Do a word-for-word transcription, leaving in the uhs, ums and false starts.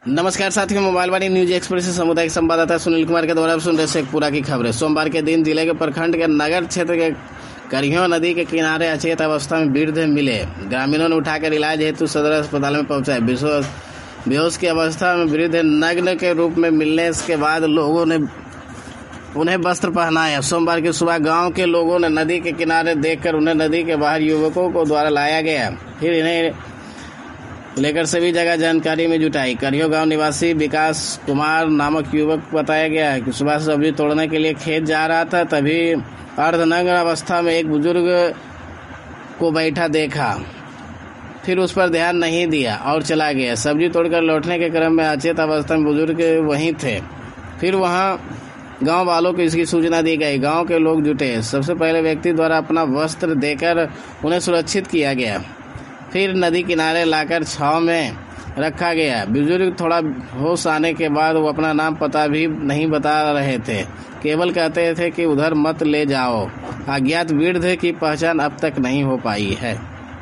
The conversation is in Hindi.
नमस्कार साथियों, मोबाइल वाणी न्यूज एक्सप्रेस से सामुदायिक संवाददाता सुनील कुमार के द्वारा सुन रहे शेखपुरा की खबरें। सोमवार के दिन जिले के प्रखंड के नगर क्षेत्र के करियो नदी के किनारे अचेत अवस्था में वृद्ध मिले। ग्रामीणों ने उठाकर इलाज हेतु सदर अस्पताल में पहुंचाए। बेहोश की अवस्था में वृद्ध नग्न के रूप में मिलने के बाद लोगों ने उन्हें वस्त्र पहनाया। सोमवार की सुबह गांव के लोगों ने नदी के किनारे देखकर उन्हें नदी के बाहर युवकों को द्वारा लाया गया। फिर इन्हें लेकर सभी जगह जानकारी में जुटाई। करियो गांव निवासी विकास कुमार नामक युवक बताया गया है कि सुबह सब्जी तोड़ने के लिए खेत जा रहा था, तभी अर्धनग्न अवस्था में एक बुजुर्ग को बैठा देखा, फिर उस पर ध्यान नहीं दिया और चला गया। सब्जी तोड़कर लौटने के क्रम में अचेत अवस्था में बुजुर्ग वहीं थे। फिर वहां गांव वालों को इसकी सूचना दी गई। गांव के लोग जुटे। सबसे पहले व्यक्ति द्वारा अपना वस्त्र देकर उन्हें सुरक्षित किया गया, फिर नदी किनारे लाकर छांव में रखा गया। बुजुर्ग थोड़ा होश आने के बाद वो अपना नाम पता भी नहीं बता रहे थे, केवल कहते थे कि उधर मत ले जाओ। अज्ञात वृद्ध की पहचान अब तक नहीं हो पाई है।